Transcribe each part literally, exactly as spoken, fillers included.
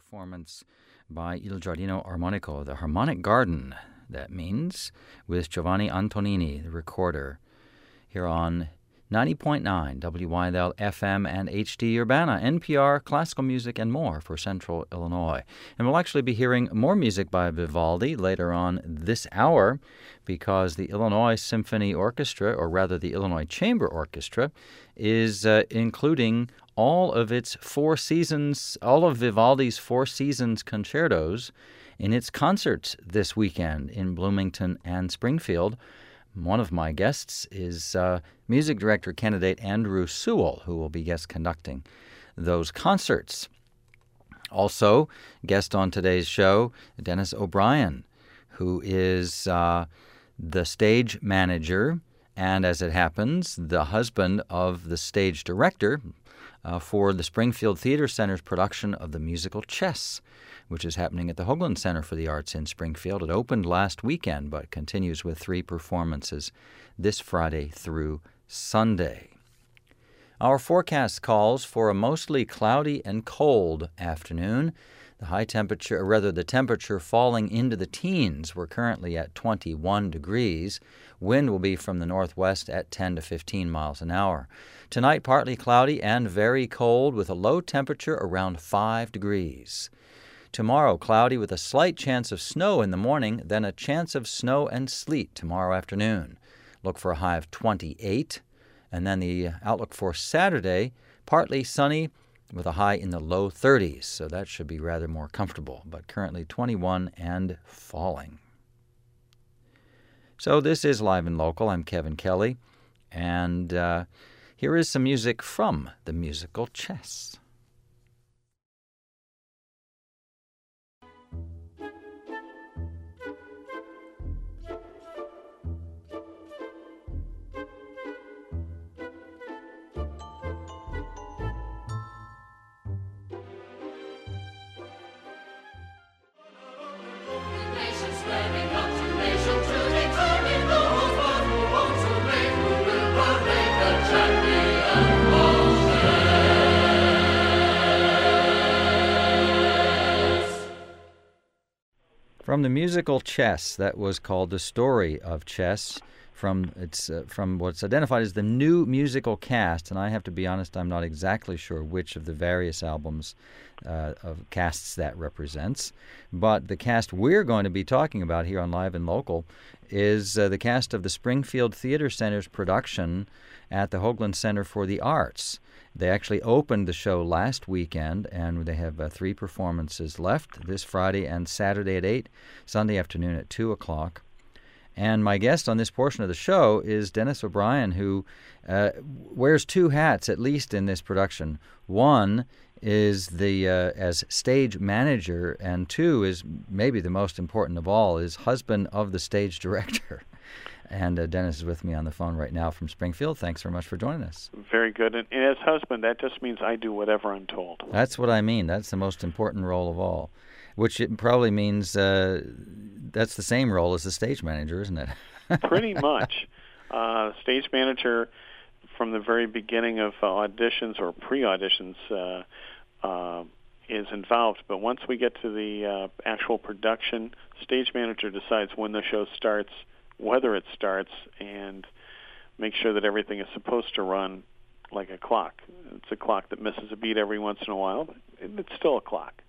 performance by Il Giardino Armonico, the Harmonic Garden, that means, with Giovanni Antonini, the recorder, here on ninety point nine W Y L F M and H D Urbana, N P R, classical music, and more for Central Illinois. And we'll actually be hearing more music by Vivaldi later on this hour because the Illinois Symphony Orchestra, or rather the Illinois Chamber Orchestra, is uh, including all of its Four Seasons, all of Vivaldi's Four Seasons concertos in its concerts this weekend in Bloomington and Springfield. One of my guests is uh, music director candidate Andrew Sewell, who will be guest conducting those concerts. Also, guest on today's show, Dennis O'Brien, who is uh, the stage manager and, as it happens, the husband of the stage director uh, for the Springfield Theater Center's production of the musical Chess, which is happening at the Hoagland Center for the Arts in Springfield. It opened last weekend, but continues with three performances this Friday through Sunday. Our forecast calls for a mostly cloudy and cold afternoon. The high temperature, or rather the temperature falling into the teens. We're currently at twenty-one degrees. Wind will be from the northwest at ten to fifteen miles an hour. Tonight, partly cloudy and very cold with a low temperature around five degrees. Tomorrow, cloudy with a slight chance of snow in the morning, then a chance of snow and sleet tomorrow afternoon. Look for a high of twenty-eight. And then the outlook for Saturday, partly sunny with a high in the low thirties. So that should be rather more comfortable, but currently twenty-one and falling. So this is Live and Local. I'm Kevin Kelly. And uh, here is some music from the musical Chess. From the musical Chess, that was called The Story of Chess, from its uh, from what's identified as the new musical cast, and I have to be honest, I'm not exactly sure which of the various albums uh, of casts that represents, but the cast we're going to be talking about here on Live and Local is uh, the cast of the Springfield Theater Center's production at the Hoagland Center for the Arts. They actually opened the show last weekend, and they have uh, three performances left, this Friday and Saturday at eight, Sunday afternoon at two o'clock. And my guest on this portion of the show is Dennis O'Brien, who uh, wears two hats, at least in this production. One is the uh, as stage manager, and two is maybe the most important of all, is husband of the stage director. And uh, Dennis is with me on the phone right now from Springfield. Thanks very much for joining us. Very good. And, and as husband, that just means I do whatever I'm told. That's what I mean. That's the most important role of all, which it probably means uh, that's the same role as the stage manager, isn't it? Pretty much. Uh, stage manager, from the very beginning of uh, auditions or pre-auditions, uh, uh, is involved. But once we get to the uh, actual production, stage manager decides when the show starts, whether it starts, and make sure that everything is supposed to run like a clock. It's a clock that misses a beat every once in a while, but it's still a clock.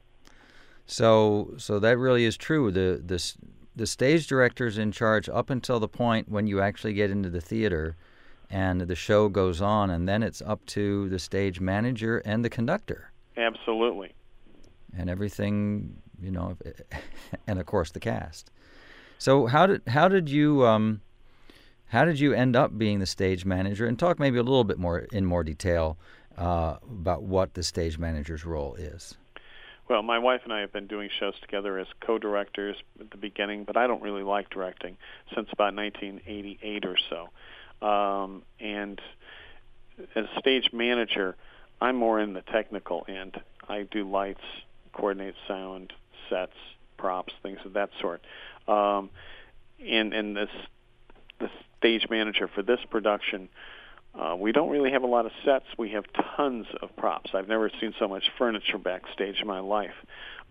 So, so that really is true. The the the stage director's in charge up until the point when you actually get into the theater, and the show goes on, and then it's up to the stage manager and the conductor. Absolutely. And everything, you know, and of course the cast. So how did how did you um, how did you end up being the stage manager? And talk maybe a little bit more in more detail uh, about what the stage manager's role is. Well, my wife and I have been doing shows together as co-directors at the beginning, but I don't really like directing since about nineteen eighty-eight or so. Um, and as stage manager, I'm more in the technical end. I do lights, coordinate sound, sets, props, things of that sort. Um, and and this the stage manager for this production, uh, we don't really have a lot of sets. We have tons of props. I've never seen so much furniture backstage in my life.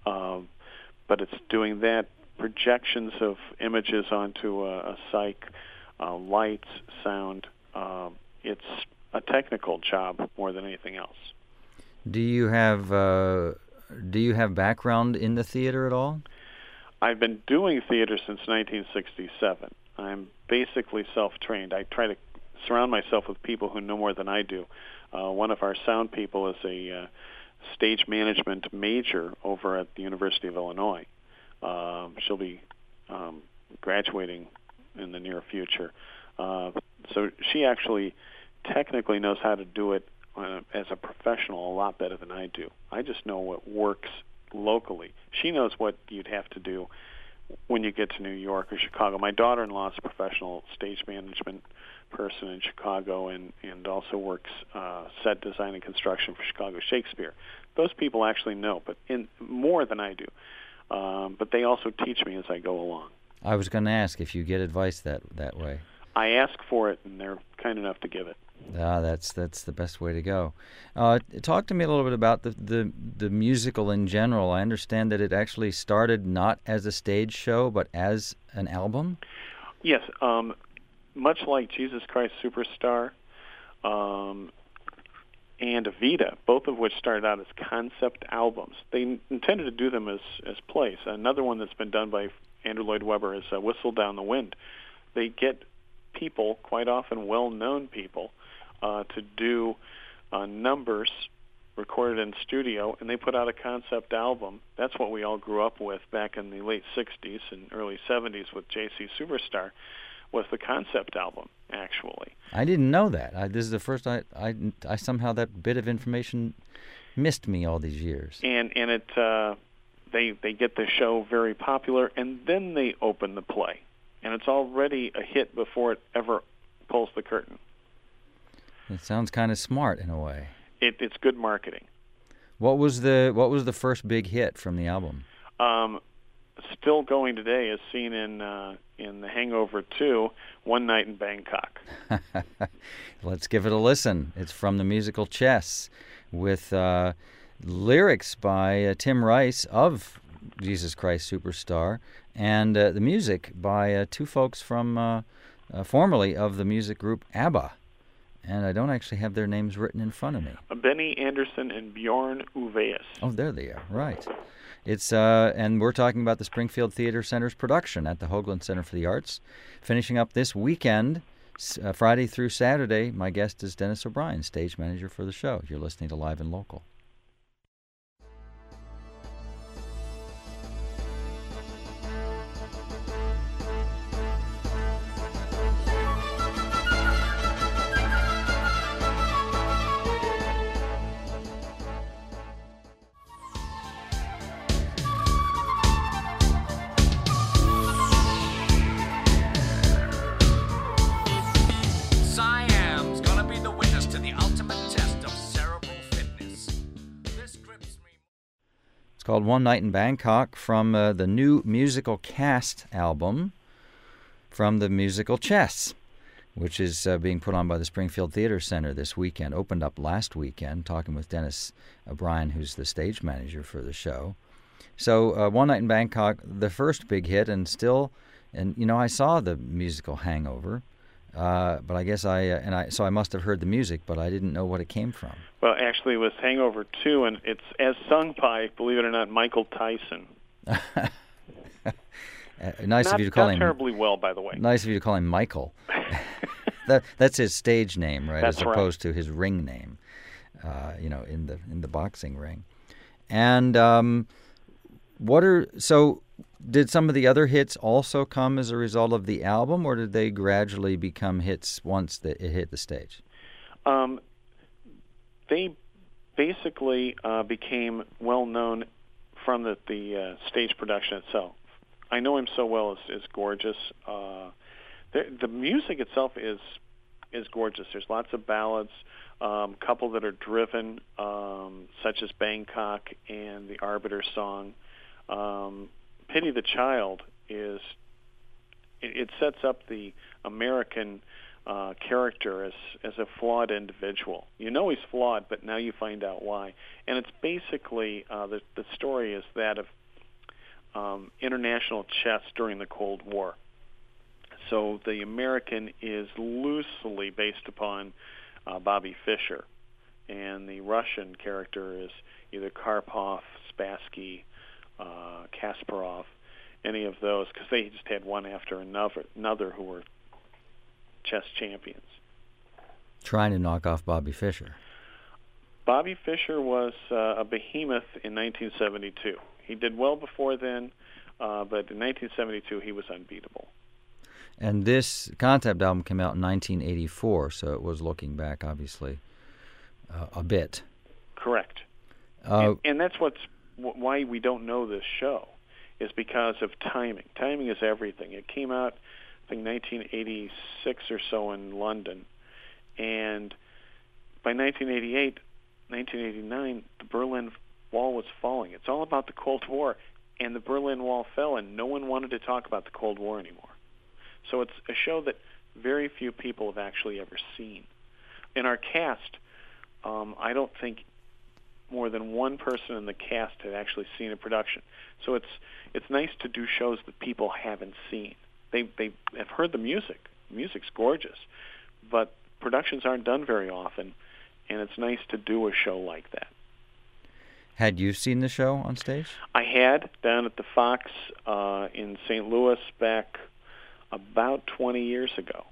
Um, but it's doing that, projections of images onto a, a psych, uh, lights, sound. Um, it's a technical job more than anything else. Do you have uh, do you have background in the theater at all? I've been doing theater since nineteen sixty-seven. I'm basically self-trained. I try to surround myself with people who know more than I do. Uh, one of our sound people is a uh, stage management major over at the University of Illinois. Um, she'll be um, graduating in the near future. Uh, so she actually technically knows how to do it uh, as a professional a lot better than I do. I just know what works locally. She knows what you'd have to do when you get to New York or Chicago. My daughter-in-law is a professional stage management person in Chicago and, and also works uh, set design and construction for Chicago Shakespeare. Those people actually know, but in more than I do. Um, but they also teach me as I go along. I was going to ask if you get advice that, that way. I ask for it, and they're kind enough to give it. Ah, that's that's the best way to go. Uh, talk to me a little bit about the, the the musical in general. I understand that it actually started not as a stage show, but as an album? Yes. Um, much like Jesus Christ Superstar um, and Evita, both of which started out as concept albums. They n- intended to do them as, as plays. Another one that's been done by Andrew Lloyd Webber is uh, Whistle Down the Wind. They get people, quite often well-known people, uh, to do uh, numbers recorded in studio, and they put out a concept album. That's what we all grew up with back in the late sixties and early seventies with J C Superstar, was the concept album, actually. I didn't know that. I, this is the first I, I, I somehow that bit of information missed me all these years. And and it uh, they they get the show very popular, and then they open the play, and it's already a hit before it ever pulls the curtain. It sounds kind of smart in a way. It, it's good marketing. What was the what was the first big hit from the album? Um, still going today is seen in uh, in The Hangover two, One Night in Bangkok. Let's give it a listen. It's from the musical Chess, with uh, lyrics by uh, Tim Rice of Jesus Christ Superstar, and uh, the music by uh, two folks from uh, uh, formerly of the music group ABBA. And I don't actually have their names written in front of me. Benny Andersson and Bjorn Ulvaeus. Oh, there they are. Right. It's uh, and we're talking about the Springfield Theater Center's production at the Hoagland Center for the Arts, finishing up this weekend, uh, Friday through Saturday. My guest is Dennis O'Brien, stage manager for the show. You're listening to Live and Local. It's called One Night in Bangkok, from uh, the new musical Cast album from the musical Chess, which is uh, being put on by the Springfield Theater Center this weekend. Opened up last weekend, talking with Dennis O'Brien, who's the stage manager for the show. So uh, One Night in Bangkok, the first big hit, and still, and you know, I saw the musical Hangover, uh, but I guess I, uh, and I, so I must have heard the music, but I didn't know what it came from. Well, actually, it was Hangover two, and it's as sung by, believe it or not, Michael Tyson. uh, nice not, of you to call not him. Not terribly well, by the way. Nice of you to call him Michael. that that's his stage name, right? That's As opposed right. to his ring name, uh, you know, in the in the boxing ring. And um, what are so? Did some of the other hits also come as a result of the album, or did they gradually become hits once the, it hit the stage? Um, they basically uh, became well known from the, the uh, stage production itself. I Know Him So Well is, is gorgeous. Uh, the, the music itself is is gorgeous. There's lots of ballads, a um, couple that are driven, um, such as Bangkok and the Arbiter song. Um, Pity the Child is, it, it sets up the American uh, character as as a flawed individual. You know he's flawed, but now you find out why. And it's basically uh, the the story is that of um, international chess during the Cold War. So the American is loosely based upon uh, Bobby Fischer, and the Russian character is either Karpov, Spassky, uh, Kasparov, any of those, because they just had one after another, another who were chess champions. Trying to knock off Bobby Fischer. Bobby Fischer was uh, a behemoth in nineteen seventy-two. He did well before then, uh, but in nineteen seventy-two he was unbeatable. And this concept album came out in nineteen eighty-four, so it was looking back, obviously, uh, a bit. Correct. Uh, and, and that's what's wh- why we don't know this show, is because of timing. Timing is everything. It came out, I think, nineteen eighty-six or so in London, and by nineteen eighty-eight, nineteen eighty-nine, the Berlin Wall was falling. It's all about the Cold War, and the Berlin Wall fell, and no one wanted to talk about the Cold War anymore. So it's a show that very few people have actually ever seen. In our cast, um, I don't think more than one person in the cast had actually seen a production. So it's it's nice to do shows that people haven't seen. They they have heard the music. The music's gorgeous, but productions aren't done very often, and it's nice to do a show like that. Had you seen the show on stage? I had, down at the Fox uh, in Saint Louis back about twenty years ago.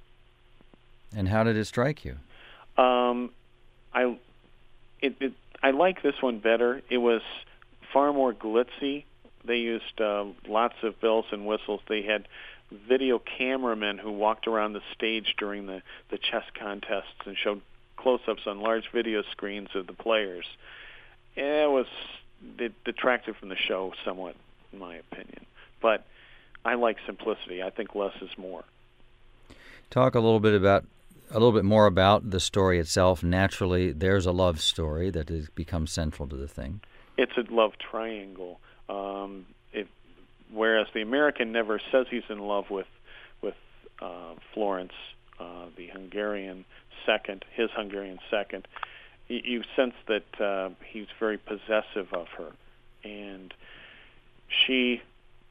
And how did it strike you? Um, I it, it I like this one better. It was far more glitzy. They used uh, lots of bells and whistles. They had video cameramen who walked around the stage during the, the chess contests and showed close-ups on large video screens of the players. It was it detracted from the show somewhat, in my opinion. But I like simplicity. I think less is more. Talk a little bit about a little bit more about the story itself. Naturally, there's a love story that has become central to the thing. It's a love triangle. Um, it, whereas the American never says he's in love with with uh, Florence, uh, the Hungarian second, his Hungarian second. You, you sense that uh, he's very possessive of her, and she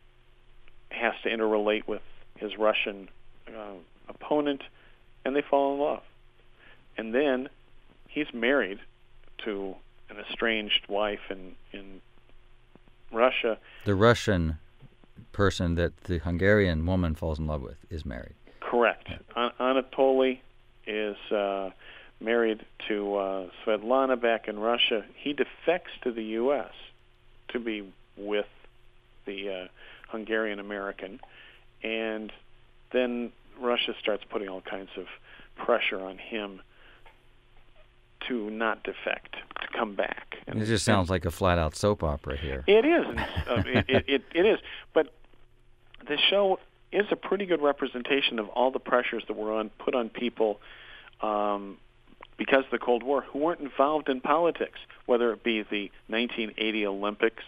has to interrelate with his Russian uh, opponent, and they fall in love. And then he's married to an estranged wife in, in Russia. The Russian person that the Hungarian woman falls in love with is married. Correct. Yeah. Anatoly is uh, married to uh, Svetlana back in Russia. He defects to the U S to be with the uh, Hungarian American, and then Russia starts putting all kinds of pressure on him to not defect, to come back. And it just sounds like a flat-out soap opera here. It is. uh, it, it, it, it is. But the show is a pretty good representation of all the pressures that were on put on people um, because of the Cold War who weren't involved in politics, whether it be the nineteen eighty Olympics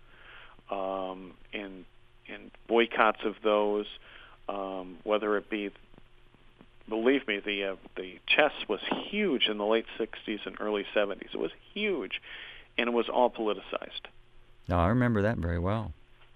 um, and, and boycotts of those, um, whether it be, believe me, the uh, the chess was huge in the late sixties and early seventies. It was huge, and it was all politicized. No, I remember that very well.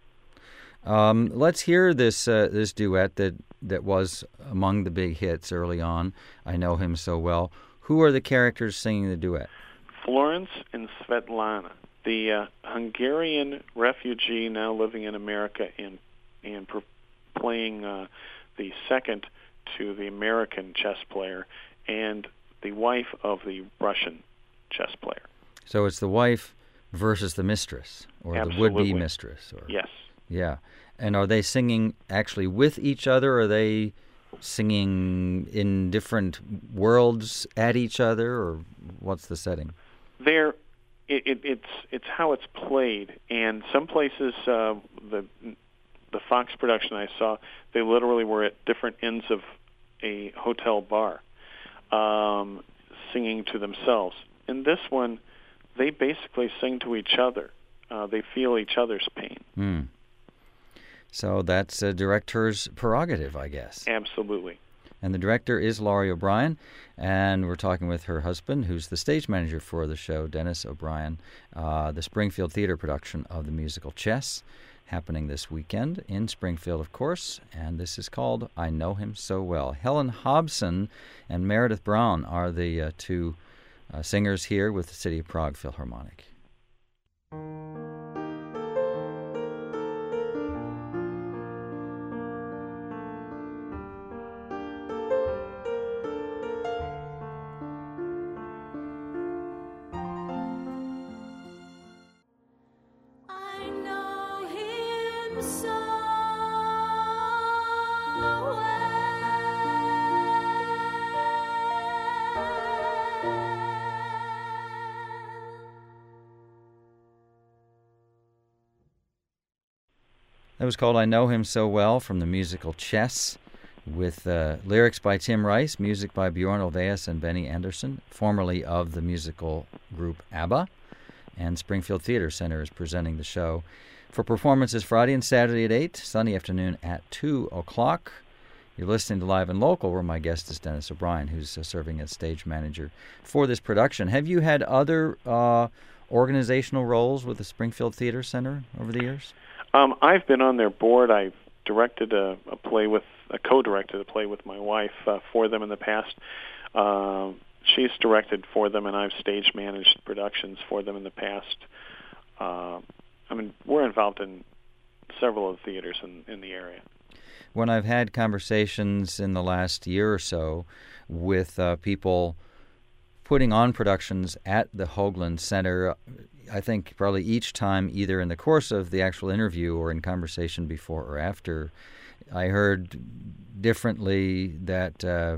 Um, let's hear this uh, this duet that, that was among the big hits early on. I know him so well. Who are the characters singing the duet? Florence and Svetlana, the uh, Hungarian refugee now living in America and and pro- playing uh, the second to the American chess player, and the wife of the Russian chess player. So it's the wife versus the mistress, or Absolutely. the would-be mistress. Or, yes. Yeah. And are they singing actually with each other, or are they singing in different worlds at each other, or what's the setting? There, it, it, it's it's how it's played, and some places uh, the the Fox production I saw, they literally were at different ends of a hotel bar, um, singing to themselves. In this one, they basically sing to each other. Uh, they feel each other's pain. Mm. So that's a director's prerogative, I guess. Absolutely. And the director is Laurie O'Brien, and we're talking with her husband, who's the stage manager for the show, Dennis O'Brien, uh, the Springfield Theater production of the musical Chess, happening this weekend in Springfield, of course, and this is called I Know Him So Well. Helen Hobson and Meredith Brown are the uh, two uh, singers here with the City of Prague Philharmonic. That was called I Know Him So Well from the musical Chess, with uh, lyrics by Tim Rice, music by Bjorn Ulvaeus and Benny Andersson, formerly of the musical group ABBA. And Springfield Theater Center is presenting the show for performances Friday and Saturday at eight, Sunday afternoon at two o'clock. You're listening to Live and Local, where my guest is Dennis O'Brien, who's uh, serving as stage manager for this production. Have you had other uh, organizational roles with the Springfield Theater Center over the years? Um, I've been on their board. I've directed a, a play with, a co-directed a play with my wife uh, for them in the past. Uh, she's directed for them, and I've stage managed productions for them in the past. Uh, I mean, we're involved in several of the theaters in, in the area. When I've had conversations in the last year or so with uh, people putting on productions at the Hoagland Center, I think probably each time, either in the course of the actual interview or in conversation before or after, I heard differently that uh,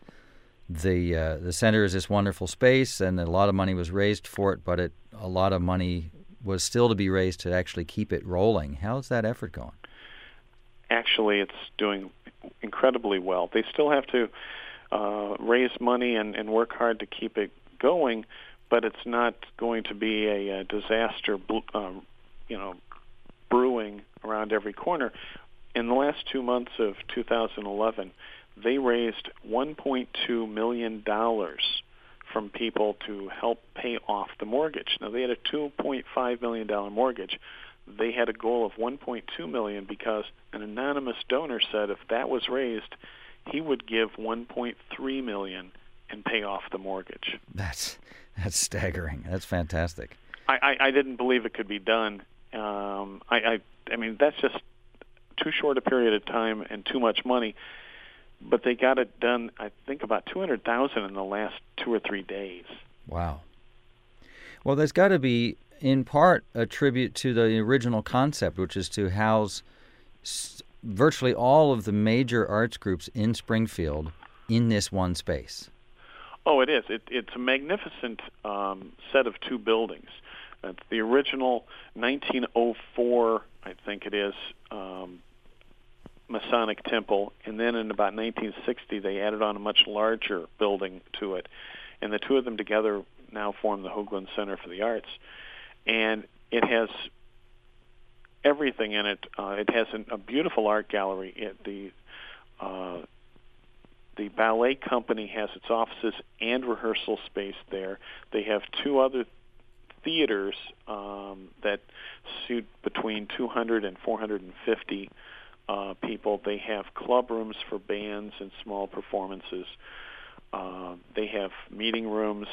the uh, the center is this wonderful space and a lot of money was raised for it, but it, a lot of money was still to be raised to actually keep it rolling. How's that effort going? Actually, it's doing incredibly well. They still have to uh, raise money and, and work hard to keep it going, but it's not going to be a, a disaster, um, you know, brewing around every corner. In the last two months of two thousand eleven, they raised one point two million dollars from people to help pay off the mortgage. Now, they had a two point five million dollars mortgage. They had a goal of one point two million dollars because an anonymous donor said if that was raised, he would give one point three million dollars and pay off the mortgage. That's that's staggering. That's fantastic. I, I, I didn't believe it could be done. Um, I, I I mean, that's just too short a period of time and too much money. But they got it done, I think, about two hundred thousand dollars in the last two or three days. Wow. Well, there's got to be, in part, a tribute to the original concept, which is to house s- virtually all of the major arts groups in Springfield in this one space. Oh, it is. It, it's a magnificent um, set of two buildings. It's the original nineteen oh four, I think it is, um, Masonic Temple, and then in about nineteen sixty they added on a much larger building to it, and the two of them together now form the Hoagland Center for the Arts. And it has everything in it. Uh, it has an, a beautiful art gallery. It, the uh, the ballet company has its offices and rehearsal space there. They have two other theaters um, that suit between two hundred and four hundred fifty uh, people. They have club rooms for bands and small performances. Uh, they have meeting rooms.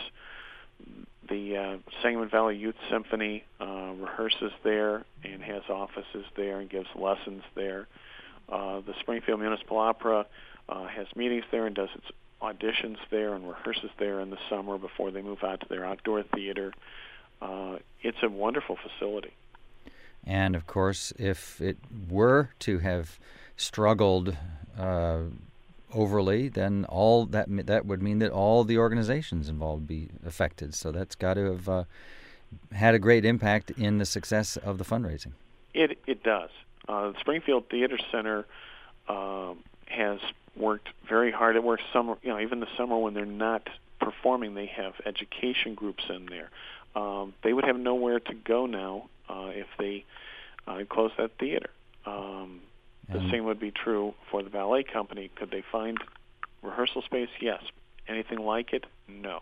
The uh, Sangamon Valley Youth Symphony uh, rehearses there and has offices there and gives lessons there. Uh, the Springfield Municipal Opera uh, has meetings there and does its auditions there and rehearses there in the summer before they move out to their outdoor theater. Uh, it's a wonderful facility. And, of course, if it were to have struggled uh, overly, then all that that would mean that all the organizations involved would be affected. So that's got to have uh, had a great impact in the success of the fundraising. It it does. Uh, the Springfield Theater Center uh, has worked very hard. It works summer, you know, even the summer when they're not performing, they have education groups in there. Um, they would have nowhere to go now uh, if they uh, closed that theater. Um, the and same would be true for the ballet company. Could they find rehearsal space, yes. Anything like it, no.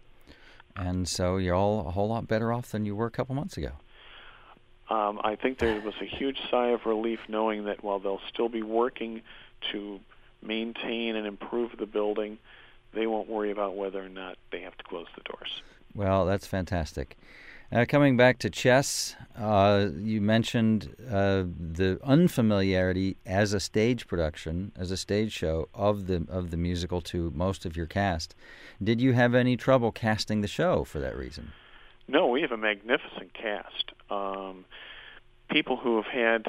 And so you're all a whole lot better off than you were a couple months ago. Um, I think there was a huge sigh of relief knowing that while they'll still be working to maintain and improve the building, they won't worry about whether or not they have to close the doors. Well, that's fantastic. Uh, coming back to chess, uh, you mentioned uh, the unfamiliarity as a stage production, as a stage show of the of the musical to most of your cast. Did you have any trouble casting the show for that reason? No, we have a magnificent cast. Um, people who have had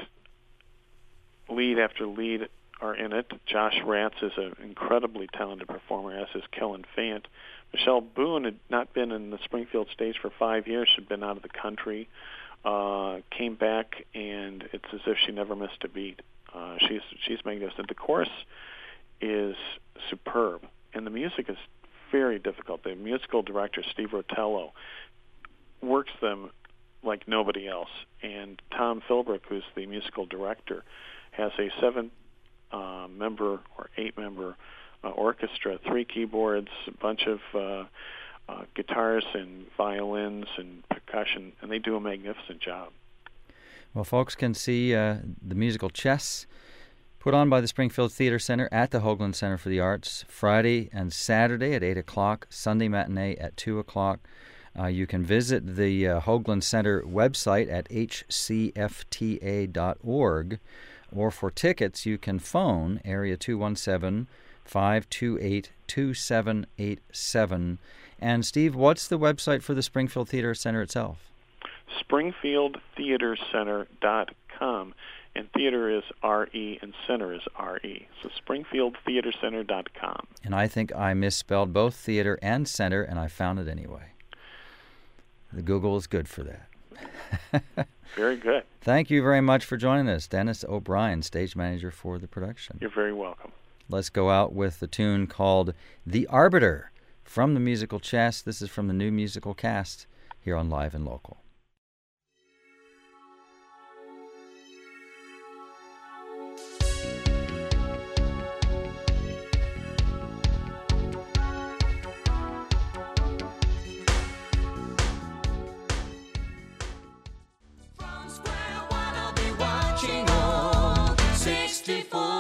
lead after lead are in it. Josh Ratz is an incredibly talented performer, as is Kellen Fant. Michelle Boone had not been in the Springfield stage for five years. She'd been out of the country, uh, came back, and it's as if she never missed a beat. Uh, she's she's magnificent. The chorus is superb, and the music is very difficult. The musical director, Steve Rotello, works them like nobody else. And Tom Philbrook, who's the musical director, has a seven-member uh, or eight-member Uh, orchestra, three keyboards, a bunch of uh, uh, guitars and violins and percussion, and they do a magnificent job. Well, folks can see uh, the musical Chess put on by the Springfield Theater Center at the Hoagland Center for the Arts Friday and Saturday at eight o'clock, Sunday matinee at two o'clock. Uh, you can visit the uh, Hoagland Center website at h c f t a dot org, or for tickets you can phone area two one seven, five two eight, two seven eight seven. And Steve, what's the website for the Springfield Theater Center itself? springfield theater center dot com. And theater is R E and center is R E. So springfield theater center dot com. And I think I misspelled both theater and center, and I found it anyway. The Google is good for that. Very good. Thank you very much for joining us, Dennis O'Brien, stage manager for the production. You're very welcome. Let's go out with the tune called The Arbiter from the musical Chess. This is from the new musical cast here on Live and Local. From Square One, I'll be watching all sixty-four.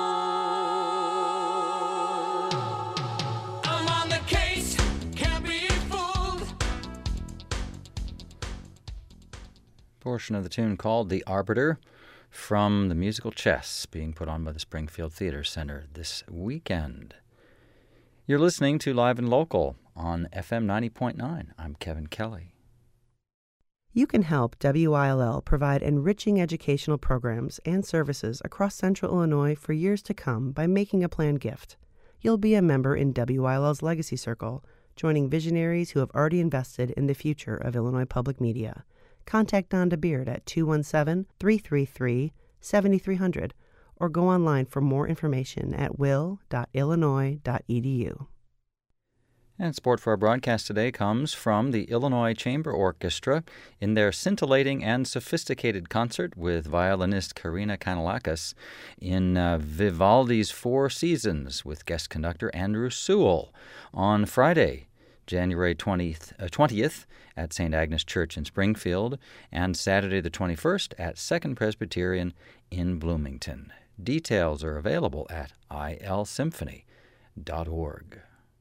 Portion of the tune called The Arbiter from the musical Chess being put on by the Springfield Theater Center this weekend. You're listening to Live and Local on F M ninety point nine. I'm Kevin Kelly. You can help W I L L provide enriching educational programs and services across Central Illinois for years to come by making a planned gift. You'll be a member in W I L L's Legacy Circle, joining visionaries who have already invested in the future of Illinois public media. Contact Donda Beard at two one seven, three three three, seven three zero zero or go online for more information at will dot illinois dot e d u. And support for our broadcast today comes from the Illinois Chamber Orchestra in their scintillating and sophisticated concert with violinist Karina Kanalakis in uh, Vivaldi's Four Seasons with guest conductor Andrew Sewell on Friday, January twentieth, uh, twentieth at Saint Agnes Church in Springfield, and Saturday the twenty-first at Second Presbyterian in Bloomington. Details are available at i l symphony dot org.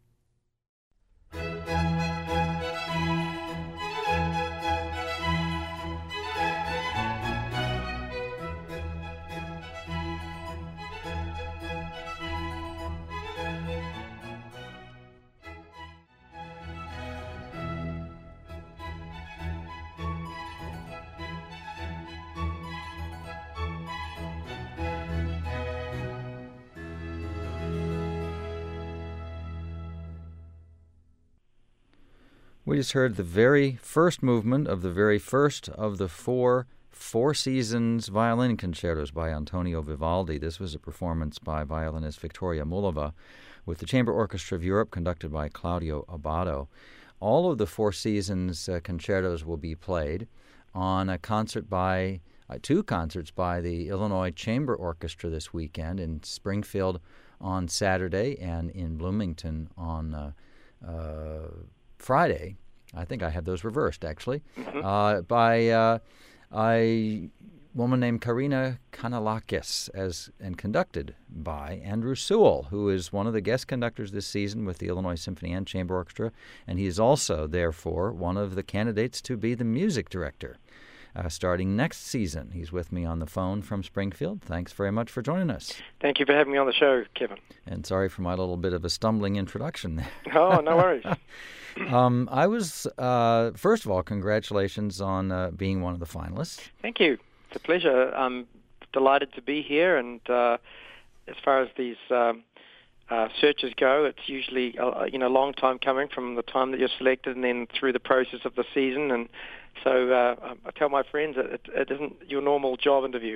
We just heard the very first movement of the very first of the four Four Seasons violin concertos by Antonio Vivaldi. This was a performance by violinist Victoria Mulova with the Chamber Orchestra of Europe, conducted by Claudio Abbado. All of the Four Seasons uh, concertos will be played on a concert by, uh, two concerts by the Illinois Chamber Orchestra this weekend in Springfield on Saturday and in Bloomington on uh, uh, Friday. I think I have those reversed, actually, Mm-hmm. uh, by uh, a woman named Karina Kanalakis, as and conducted by Andrew Sewell, who is one of the guest conductors this season with the Illinois Symphony and Chamber Orchestra, and he is also, therefore, one of the candidates to be the music director uh, starting next season. He's with me on the phone from Springfield. Thanks very much for joining us. Thank you for having me on the show, Kevin. And sorry for my little bit of a stumbling introduction there. Oh, no worries. um, I was, uh, first of all, congratulations on uh, being one of the finalists. Thank you. It's a pleasure. I'm delighted to be here, and uh, as far as these um, uh, searches go, it's usually uh, you know a long time coming from the time that you're selected and then through the process of the season. And so uh, I tell my friends that it, it isn't your normal job interview.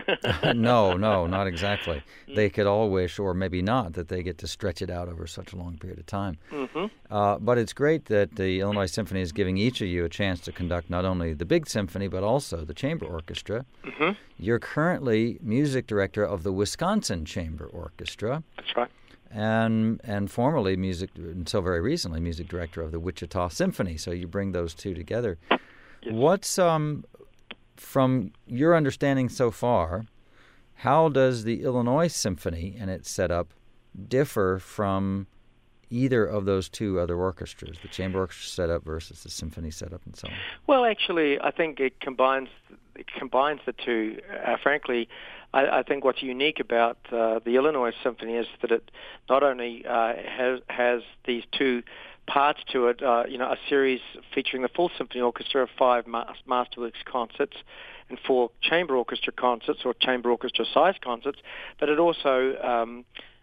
no, no, not exactly. They could all wish, or maybe not, that they get to stretch it out over such a long period of time. Mm-hmm. Uh, but it's great that the Illinois Symphony is giving each of you a chance to conduct not only the big symphony, but also the chamber orchestra. Mm-hmm. You're currently music director of the Wisconsin Chamber Orchestra. That's right. And and formerly music, until very recently, music director of the Wichita Symphony. So you bring those two together. Yes. What's, um, from your understanding so far, how does the Illinois Symphony and its setup differ from either of those two other orchestras, the chamber orchestra setup versus the symphony setup and so on? Well, actually, I think it combines it combines the two. Uh, frankly, I, I think what's unique about uh, the Illinois Symphony is that it not only uh, has has these two parts to it, uh, you know, a series featuring the full symphony orchestra of five ma- Masterworks concerts and four chamber orchestra concerts or chamber orchestra size concerts, but it also um,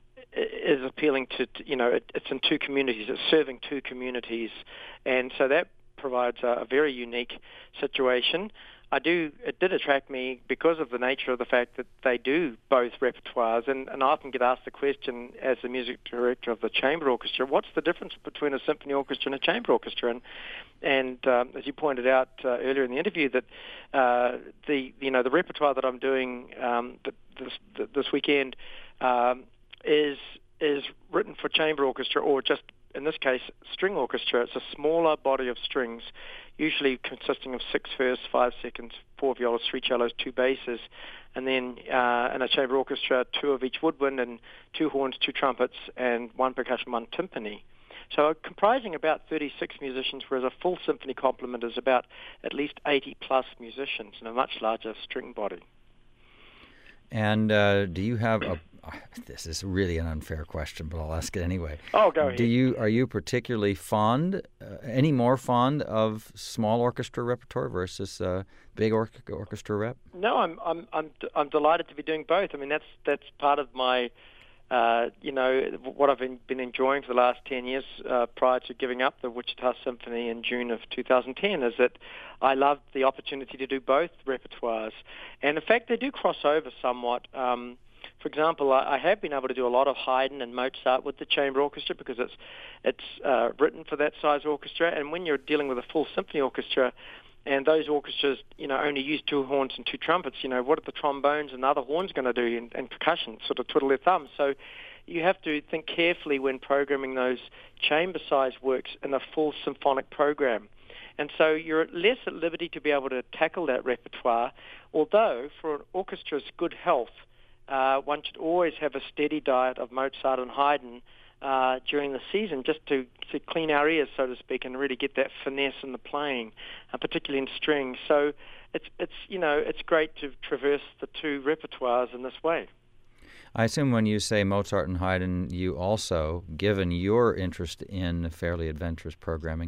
is appealing to, to you know, it, it's in two communities, it's serving two communities, and so that provides a, a very unique situation. I do. It did attract me because of the nature of the fact that they do both repertoires, and, and I often get asked the question as the music director of the chamber orchestra, what's the difference between a symphony orchestra and a chamber orchestra? And, and um, as you pointed out uh, earlier in the interview, that uh, the you know the repertoire that I'm doing um, this this weekend um, is is written for chamber orchestra, or just in this case string orchestra. It's a smaller body of strings, usually consisting of six firsts, five seconds, four violas, three cellos, two basses, and then uh, in a chamber orchestra, two of each woodwind and two horns, two trumpets, and one percussion, one timpani. So comprising about thirty-six musicians, whereas a full symphony complement is about at least eighty plus musicians in a much larger string body. And uh, do you have a? This is really an unfair question, but I'll ask it anyway. Oh, go ahead. Do you are you particularly fond, uh, any more fond of small orchestra repertoire versus uh, big or- orchestra rep? No, I'm I'm I'm I'm delighted to be doing both. I mean, that's that's part of my, uh, you know, what I've been, been enjoying for the last ten years uh, prior to giving up the Wichita Symphony in June of two thousand ten, is that I loved the opportunity to do both repertoires, and in fact they do cross over somewhat. Um, For example, I have been able to do a lot of Haydn and Mozart with the chamber orchestra because it's it's uh, written for that size orchestra. And when you're dealing with a full symphony orchestra, and those orchestras, you know, only use two horns and two trumpets, you know, what are the trombones and other horns going to do, and, and percussion sort of twiddle their thumbs. So you have to think carefully when programming those chamber size works in a full symphonic program. And so you're less at liberty to be able to tackle that repertoire, although for an orchestra's good health, Uh, one should always have a steady diet of Mozart and Haydn uh, during the season, just to, to clean our ears, so to speak, and really get that finesse in the playing, uh, particularly in strings. So it's it's you know it's great to traverse the two repertoires in this way. I assume when you say Mozart and Haydn, you also, given your interest in fairly adventurous programming,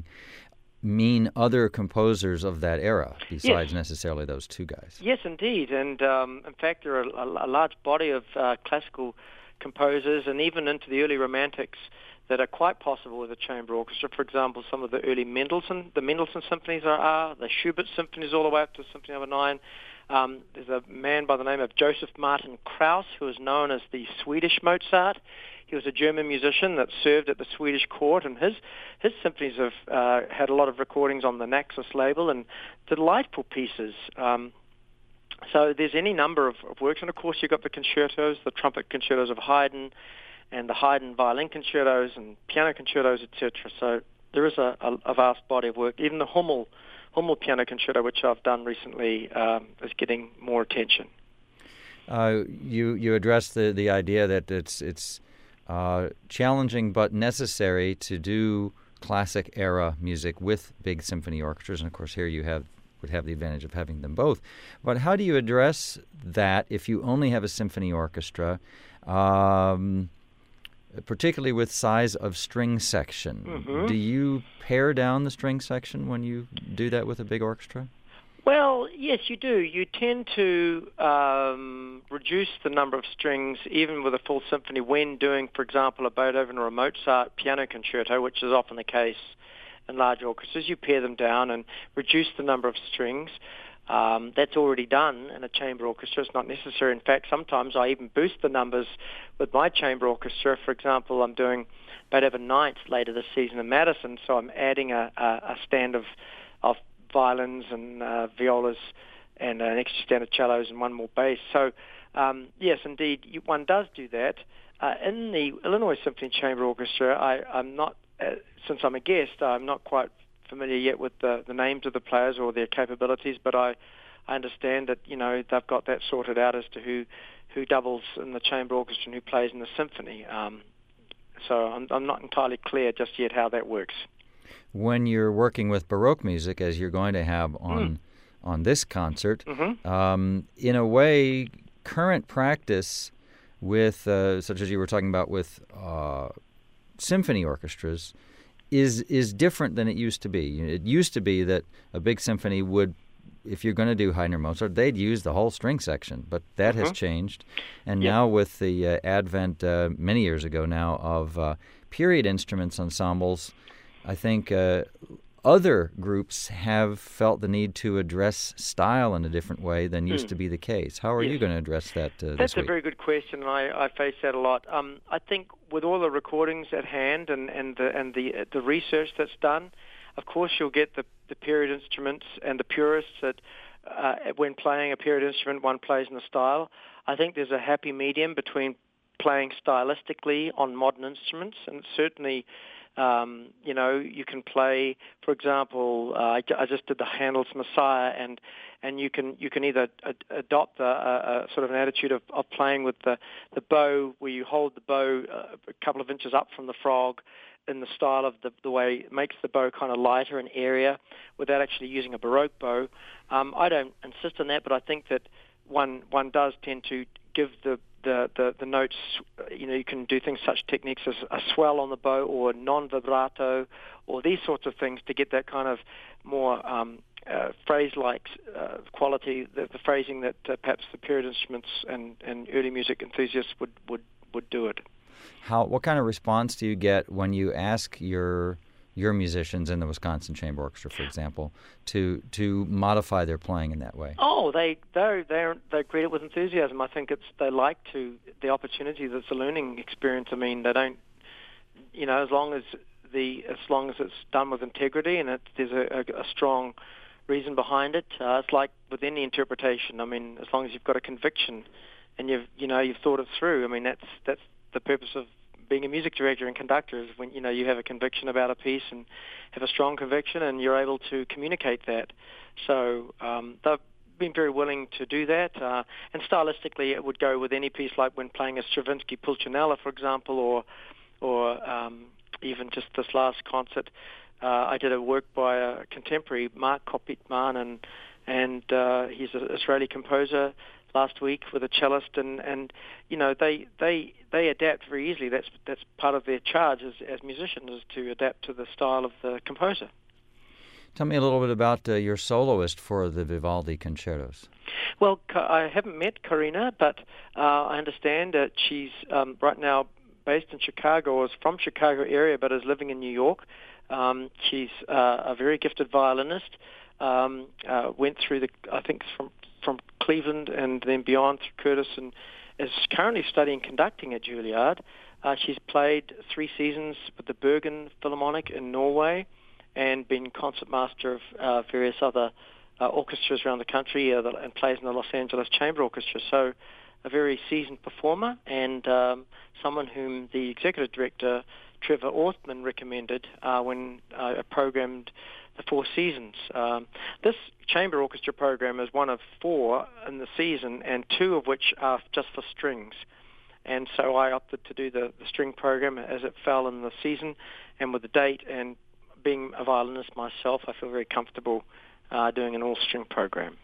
mean other composers of that era besides Yes. necessarily those two guys. Yes, indeed. And um, in fact, there are a, a large body of uh, classical composers and even into the early Romantics that are quite possible with a chamber orchestra. For example, some of the early Mendelssohn, the Mendelssohn symphonies are, are the Schubert symphonies all the way up to Symphony Number Nine. Um, there's a man by the name of Joseph Martin Krauss, who is known as the Swedish Mozart. He was a German musician that served at the Swedish court, and his his symphonies have uh, had a lot of recordings on the Naxos label and delightful pieces. Um, so there's any number of, of works, and of course you've got the concertos, the trumpet concertos of Haydn, and the Haydn violin concertos and piano concertos, et cetera. So there is a, a, a vast body of work. Even the Hummel, Hummel piano concerto, which I've done recently, um, is getting more attention. Uh, you you addressed the, the idea that it's it's uh, challenging but necessary to do classic era music with big symphony orchestras, and of course here you have would have the advantage of having them both. But how do you address that if you only have a symphony orchestra, um, particularly with size of string section? Mm-hmm. Do you pare down the string section when you do that with a big orchestra? Well, yes, you do. You tend to um, reduce the number of strings, even with a full symphony, when doing, for example, a Beethoven or a Mozart piano concerto, which is often the case in large orchestras. You pare them down and reduce the number of strings. Um, that's already done in a chamber orchestra. It's not necessary. In fact, sometimes I even boost the numbers with my chamber orchestra. For example, I'm doing Beethoven Ninth later this season in Madison, so I'm adding a, a, a stand of, of violins and uh, violas and an extra stand of cellos and one more bass. So, um, yes, indeed, you, one does do that. Uh, in the Illinois Symphony Chamber Orchestra, I, I'm not, uh, since I'm a guest, I'm not quite familiar yet with the, the names of the players or their capabilities, but I, I understand that, you know, they've got that sorted out as to who, who doubles in the chamber orchestra and who plays in the symphony. Um, so I'm, I'm not entirely clear just yet how that works. When you're working with Baroque music, as you're going to have on mm. on this concert, mm-hmm. um, in a way, current practice with, uh, such as you were talking about with uh, symphony orchestras, is is different than it used to be. It used to be that a big symphony would, if you're going to do Haydn or Mozart, they'd use the whole string section, but that mm-hmm. has changed. And yeah. now with the uh, advent, uh, many years ago now, of uh, period instruments ensembles, I think uh, other groups have felt the need to address style in a different way than used mm. to be the case. How are yes. you going to address that uh, this That's week? a very good question, and I, I face that a lot. Um, I think with all the recordings at hand and, and the and the uh, the research that's done, of course you'll get the, the period instruments and the purists that uh, when playing a period instrument, one plays in the style. I think there's a happy medium between playing stylistically on modern instruments, and certainly Um, you know, you can play, for example, uh, I, I just did the Handel's Messiah, and and you can you can either ad- adopt a, a, a sort of an attitude of, of playing with the, the bow, where you hold the bow a couple of inches up from the frog, in the style of the, the way it makes the bow kind of lighter and airier, without actually using a Baroque bow. Um, I don't insist on that, but I think that one one does tend to give the The, the, the notes, you know, you can do things such techniques as a swell on the bow or non-vibrato or these sorts of things to get that kind of more um, uh, phrase-like uh, quality, the, the phrasing that uh, perhaps the period instruments and, and early music enthusiasts would, would, would do it. How? What kind of response do you get when you ask your your musicians in the Wisconsin Chamber Orchestra, for example, to to modify their playing in that way? Oh, they they they they greet it with enthusiasm. I think it's they like to the opportunity that's a learning experience. I mean, they don't, you know, as long as the as long as it's done with integrity and it, there's a, a, a strong reason behind it. Uh, it's like with any interpretation. I mean, as long as you've got a conviction and you've you know you've thought it through. I mean, that's that's the purpose of being a music director and conductor, is when you know you have a conviction about a piece and have a strong conviction and you're able to communicate that. So um, they've been very willing to do that. Uh, and stylistically, it would go with any piece, like when playing a Stravinsky Pulcinella, for example, or or um, even just this last concert, uh, I did a work by a contemporary, Mark Kopitman, and and uh, he's an Israeli composer, last week with a cellist, and, and you know they they they adapt very easily. That's that's part of their charge as as musicians, is to adapt to the style of the composer. Tell me a little bit about uh, your soloist for the Vivaldi concertos. Well, I haven't met Karina, but uh, I understand that she's um, right now based in Chicago, or is from Chicago area, but is living in New York. Um, she's uh, a very gifted violinist. Um, uh, went through the, I think, from from Cleveland and then beyond through Curtis, and is currently studying conducting at Juilliard. Uh, she's played three seasons with the Bergen Philharmonic in Norway, and been concertmaster of uh, various other uh, orchestras around the country, uh, and plays in the Los Angeles Chamber Orchestra. So a very seasoned performer and um, someone whom the executive director, Trevor Orthman, recommended uh, when I programmed the Four Seasons. Um, this chamber orchestra program is one of four in the season, and two of which are just for strings. And so I opted to do the, the string program as it fell in the season, and with the date, and being a violinist myself, I feel very comfortable uh, doing an all-string program.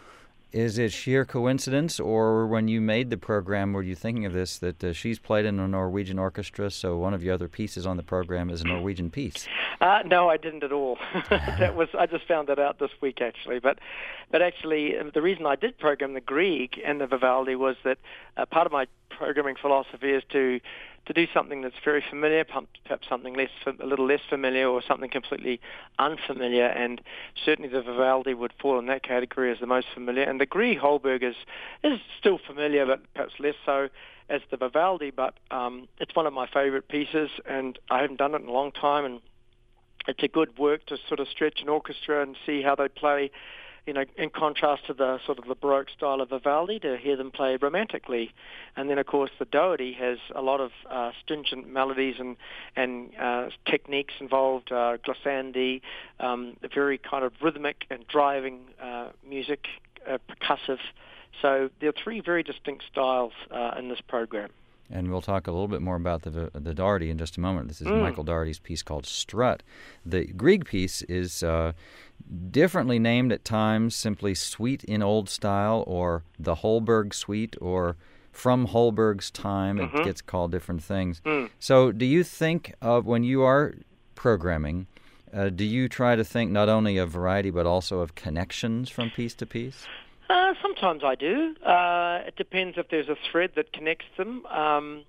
Is it sheer coincidence, or when you made the program, were you thinking of this, that uh, she's played in a Norwegian orchestra, so one of your other pieces on the program is a Norwegian piece? Uh, no, I didn't at all. that was I just found that out this week, actually. But but actually, the reason I did program the Grieg and the Vivaldi was that uh, part of my programming philosophy is to to do something that's very familiar, perhaps something less, a little less familiar, or something completely unfamiliar. And certainly the Vivaldi would fall in that category as the most familiar. And the Grieg Holberg is is still familiar, but perhaps less so as the Vivaldi. But um, it's one of my favorite pieces, and I haven't done it in a long time. And it's a good work to sort of stretch an orchestra and see how they play, you know, in contrast to the sort of the Baroque style of Vivaldi, to hear them play romantically. And then, of course, the Doherty has a lot of uh, stringent melodies and, and uh, techniques involved, uh, glissandi, um, very kind of rhythmic and driving uh, music, uh, percussive. So there are three very distinct styles uh, in this program. And we'll talk a little bit more about the the Doherty in just a moment. This is mm. Michael Doherty's piece called Strut. The Grieg piece is uh, differently named at times, simply Suite in Old Style, or the Holberg Suite, or From Holberg's Time. Mm-hmm. It gets called different things. Mm. So do you think of, when you are programming, uh, do you try to think not only of variety but also of connections from piece to piece? Uh, sometimes I do. Uh, it depends if there's a thread that connects them. Um,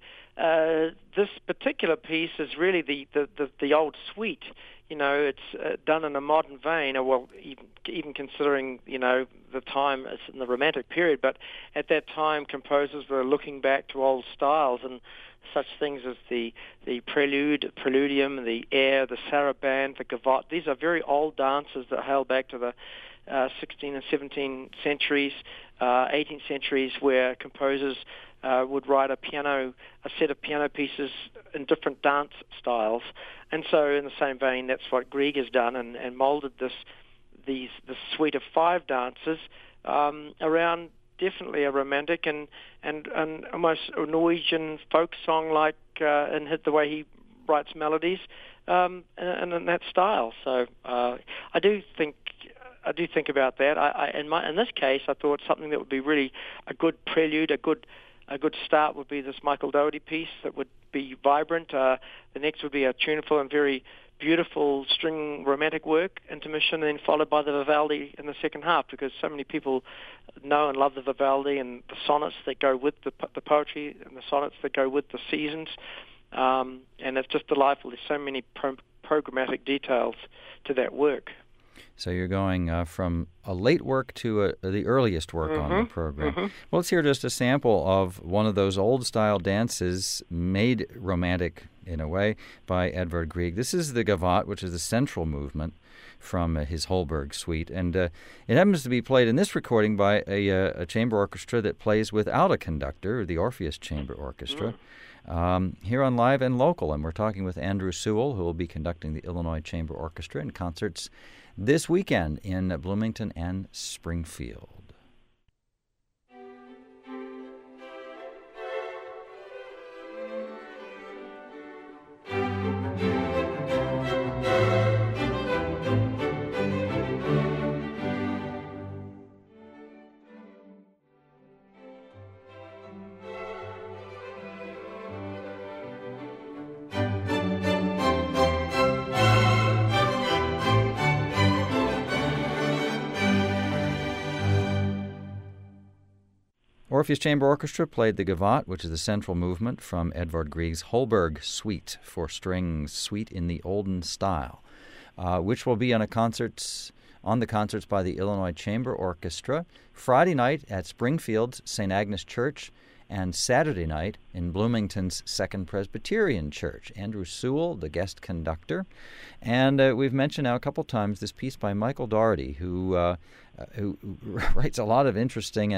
uh, this particular piece is really the, the, the, the old suite. You know, it's uh, done in a modern vein, or well, even, even considering, you know, the time as in the Romantic period. But at that time, composers were looking back to old styles, and such things as the, the prelude, preludium, the air, the saraband, the gavotte. These are very old dances that hail back to the Uh, sixteenth and seventeenth centuries, uh, eighteenth centuries, where composers uh, would write a piano, a set of piano pieces in different dance styles. And so, in the same vein, that's what Grieg has done, and, and molded this, these, this suite of five dances um, around definitely a romantic and and, and almost a Norwegian folk song, like uh, and hit the way he writes melodies, um, and, and in that style. So uh, I do think. I do think about that. I, I, in, my, in this case, I thought something that would be really a good prelude, a good a good start would be this Michael Doherty piece that would be vibrant. Uh, the next would be a tuneful and very beautiful string romantic work, intermission, and then followed by the Vivaldi in the second half, because so many people know and love the Vivaldi and the sonnets that go with the, the poetry and the sonnets that go with the seasons. Um, and it's just delightful. There's so many pro- programmatic details to that work. So you're going uh, from a late work to a, the earliest work mm-hmm. on the program. Mm-hmm. Well, let's hear just a sample of one of those old-style dances made romantic, in a way, by Edvard Grieg. This is the Gavotte, which is the central movement from uh, his Holberg suite. And uh, it happens to be played in this recording by a, uh, a chamber orchestra that plays without a conductor, the Orpheus Chamber Orchestra. Mm. Um, here on Live and Local, and we're talking with Andrew Sewell, who will be conducting the Illinois Chamber Orchestra in concerts this weekend in Bloomington and Springfield. Orpheus Chamber Orchestra played the Gavotte, which is the central movement from Edvard Grieg's Holberg Suite for strings, Suite in the Olden Style, uh, which will be on a concerts on the concerts by the Illinois Chamber Orchestra Friday night at Springfield's Saint Agnes Church and Saturday night in Bloomington's Second Presbyterian Church. Andrew Sewell, the guest conductor. And uh, we've mentioned now a couple times this piece by Michael Doherty, who, uh, who writes a lot of interesting and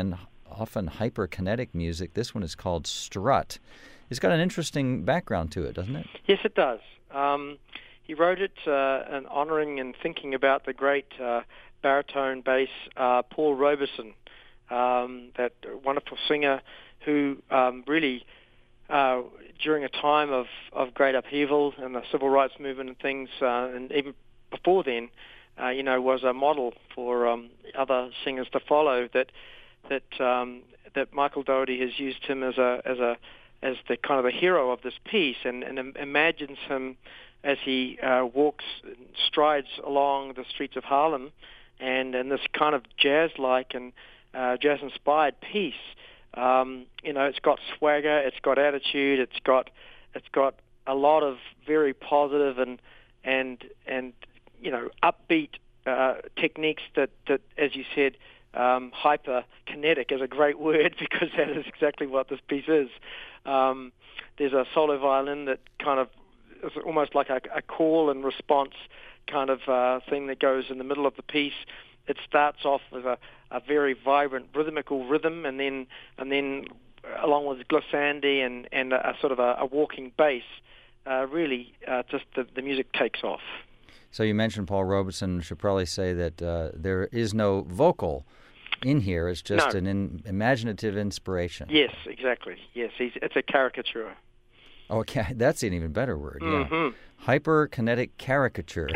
often hyperkinetic music. This one is called Strut. It's got an interesting background to it, doesn't it? Yes, it does. Um, he wrote it uh, and honouring and thinking about the great uh, baritone bass uh, Paul Robeson, um, that wonderful singer who um, really, uh, during a time of, of great upheaval and the civil rights movement and things, uh, and even before then, uh, you know, was a model for um, other singers to follow. That that um, that Michael Dougherty has used him as a as a as the kind of the hero of this piece, and, and im- imagines him as he uh, walks, strides along the streets of Harlem, and in this kind of jazz-like and uh, jazz-inspired piece. Um, you know, it's got swagger, it's got attitude, it's got it's got a lot of very positive and and and you know upbeat uh, techniques that, that, as you said, um, hyper-kinetic is a great word, because that is exactly what this piece is. Um, there's a solo violin that kind of is almost like a, a call and response kind of uh, thing that goes in the middle of the piece. It starts off with a, a very vibrant rhythmical rhythm, and then and then along with glissandi and, and a, a sort of a, a walking bass, uh, really uh, just the, the music takes off. So you mentioned Paul Robeson. Should probably say that uh, there is no vocal in here. It's just No. an in, imaginative inspiration. Yes, exactly. Yes, he's, it's a caricature. Oh, okay. That's an even better word. Yeah. Mm-hmm. Hyperkinetic caricature.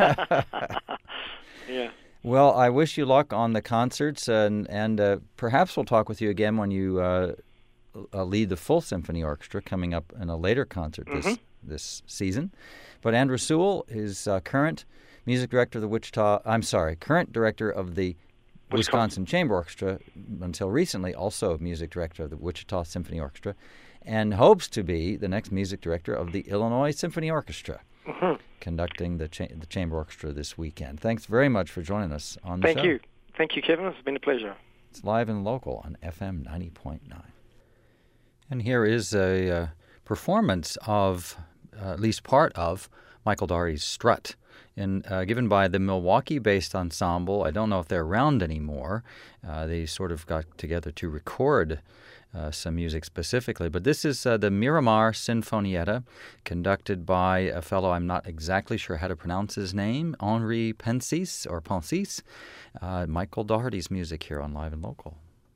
Yeah. Well, I wish you luck on the concerts, and and uh, perhaps we'll talk with you again when you uh, uh, lead the full symphony orchestra coming up in a later concert this Mhm. this season. But Andrew Sewell is uh, current music director of the Wichita. I'm sorry, current director of the Wisconsin, Wisconsin. Chamber Orchestra, until recently also music director of the Wichita Symphony Orchestra, and hopes to be the next music director of the Illinois Symphony Orchestra, Mhm. conducting the cha- the Chamber Orchestra this weekend. Thanks very much for joining us on the Thank show. you. Thank you, Kevin. It's been a pleasure. It's live and local on F M ninety point nine. And here is a uh, performance of, uh, at least part of, Michael Dougherty's Strut, in, uh, given by the Milwaukee-based ensemble. I don't know if they're around anymore. Uh, they sort of got together to record uh, some music specifically. But this is uh, the Miramar Sinfonietta, conducted by a fellow I'm not exactly sure how to pronounce his name, Henri Pensis, or Pensis. Uh, Michael Dougherty's music here on Live and Local.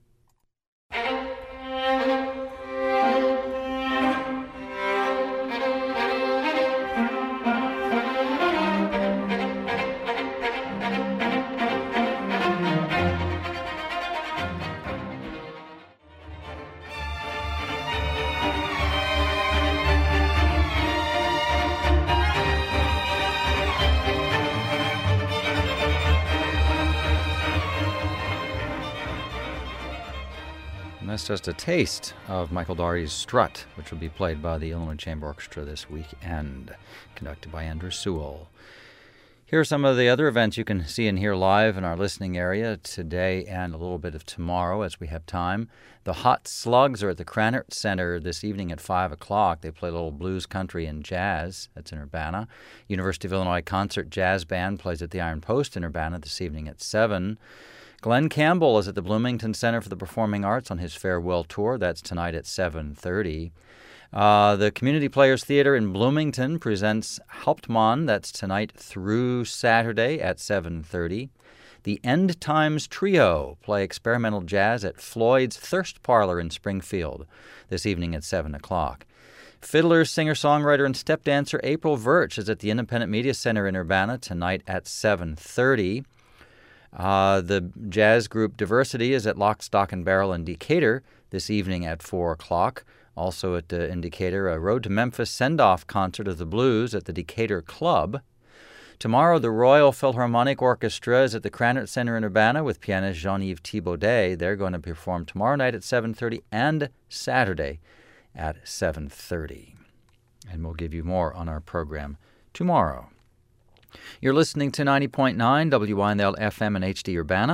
And that's just a taste of Michael Dougherty's Strut, which will be played by the Illinois Chamber Orchestra this weekend, conducted by Andrew Sewell. Here are some of the other events you can see and hear live in our listening area today and a little bit of tomorrow as we have time. The Hot Slugs are at the Krannert Center this evening at five o'clock. They play a little blues, country, and jazz. That's in Urbana. University of Illinois Concert Jazz Band plays at the Iron Post in Urbana this evening at seven. Glenn Campbell is at the Bloomington Center for the Performing Arts on his farewell tour. That's tonight at seven thirty. Uh, the Community Players Theater in Bloomington presents Hauptmann. That's tonight through Saturday at seven thirty. The End Times Trio play experimental jazz at Floyd's Thirst Parlor in Springfield this evening at seven o'clock. Fiddler, singer-songwriter, and step dancer April Virch is at the Independent Media Center in Urbana tonight at seven thirty. Uh, the jazz group Diversity is at Lock, Stock, and Barrel in Decatur this evening at four o'clock. Also at the Decatur, a Road to Memphis send-off concert of the blues at the Decatur Club. Tomorrow, the Royal Philharmonic Orchestra is at the Krannert Center in Urbana with pianist Jean-Yves Thibaudet. They're going to perform tomorrow night at seven thirty and Saturday at seven thirty. And we'll give you more on our program tomorrow. You're listening to ninety point nine W Y N L F M and H D Urbana.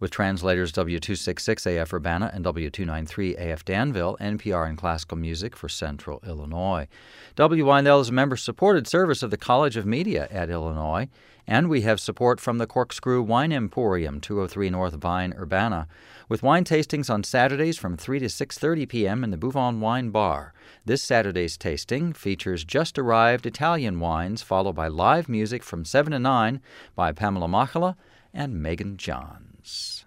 with translators W two sixty-six A F Urbana and W two ninety-three A F Danville, N P R and classical music for Central Illinois. W Y L L is a member-supported service of the College of Media at Illinois, and we have support from the Corkscrew Wine Emporium, two oh three North Vine, Urbana, with wine tastings on Saturdays from three to six thirty p.m. in the Bouvon Wine Bar. This Saturday's tasting features just-arrived Italian wines, followed by live music from seven to nine by Pamela Machala and Megan Johns.